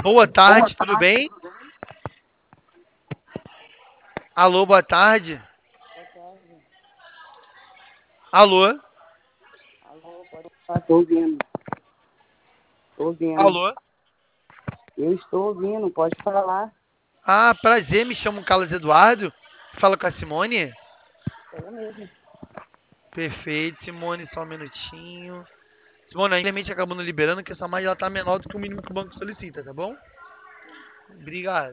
Boa tarde, tudo bem? Alô, boa tarde. Boa tarde. Alô, Alô, pode falar, tô ouvindo. Tô ouvindo. alô. Eu estou ouvindo, pode falar. Ah, prazer, me chamo Carlos Eduardo. Fala com a Simone. Sou eu mesmo. Perfeito, Simone, só um minutinho. Simone, a gente acabou não liberando que essa margem ela tá menor do que o mínimo que o banco solicita, tá bom? Obrigado.